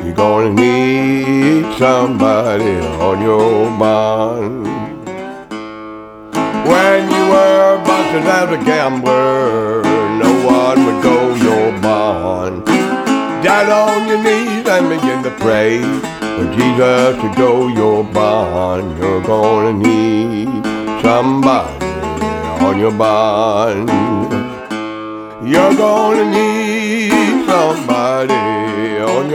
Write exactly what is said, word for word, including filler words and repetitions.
you're gonna need somebody on your bond. When you were busted as a gambler, no one would go your bond. Down on your knees and begin to pray for Jesus to go your bond. You're gonna need somebody on your bond. You're gonna need somebody on your